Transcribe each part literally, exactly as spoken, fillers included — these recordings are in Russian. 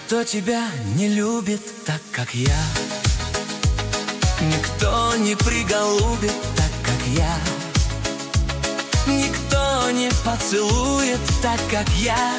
Никто тебя не любит так, как я. Никто не приголубит так, как я. Никто не поцелует так, как я.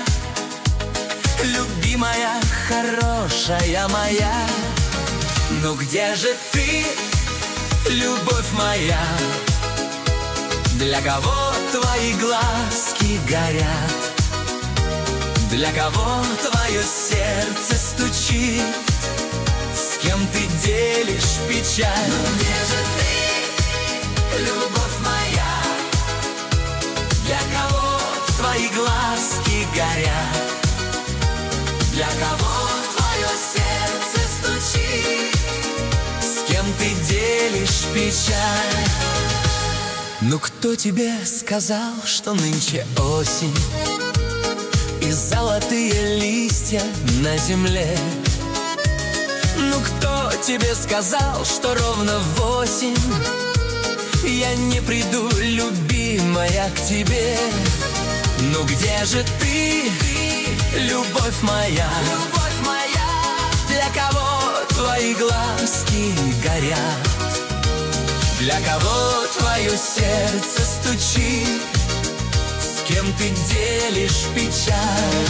Любимая, хорошая моя. Ну где же ты, любовь моя? Для кого твои глазки горят? Для кого твое сердце стучит? С кем ты делишь печаль? Ну где же ты, любовь моя? Для кого твои глазки горят? Для кого твое сердце стучит? С кем ты делишь печаль? Ну кто тебе сказал, что нынче осень и золотые листья на земле? Ну кто тебе сказал, что ровно в восемь я не приду, любимая, к тебе? Ну где же ты, любовь моя? Любовь моя. Для кого твои глазки горят? Для кого твое сердце стучит? С кем ты делишь печаль?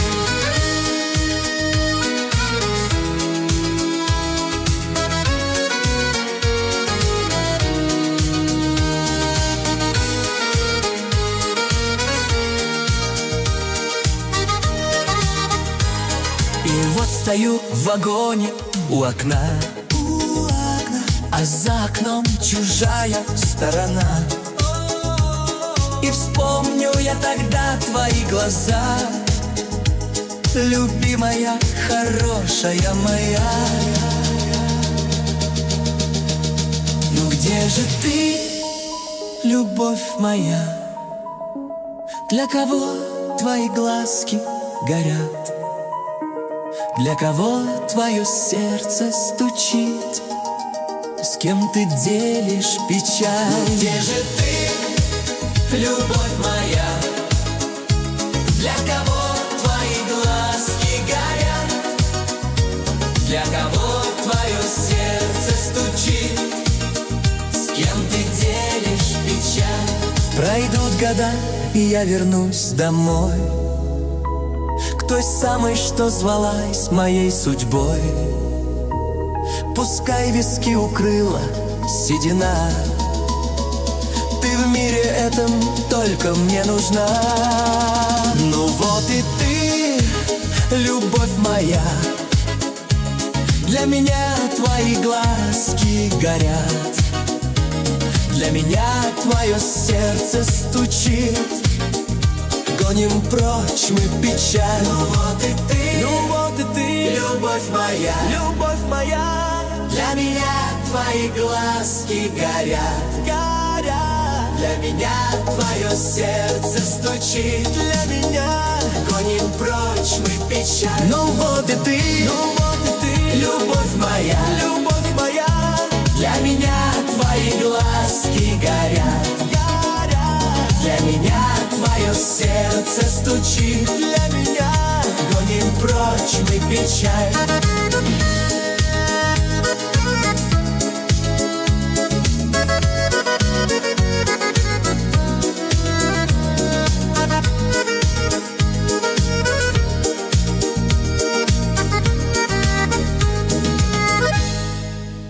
И вот стою в вагоне у окна, у окна, а за окном чужая сторона. И вспомню я тогда твои глаза, любимая, хорошая моя. Ну где же ты, любовь моя? Для кого твои глазки горят? Для кого твое сердце стучит? С кем ты делишь печаль? Ну где же ты, любовь моя? Для кого твои глазки горят? Для кого твое сердце стучит? С кем ты делишь печаль? Пройдут года, и я вернусь домой к той самой, что звалась моей судьбой. Пускай виски укрыла седина, ты в мире этом только мне нужна. Ну вот и ты, любовь моя. Для меня твои глазки горят. Для меня твое сердце стучит. Гоним прочь мы печаль. Ну вот и ты, ну вот и ты, любовь моя, любовь моя. Для меня твои глазки горят, горят. Для меня твое сердце стучит. Для меня гоним прочь мы печаль. Ну вот и ты, ну вот и ты, любовь моя, любовь моя. Для меня твои глазки горят, горят. Для меня твое сердце стучит. Для меня гоним прочь мы печаль.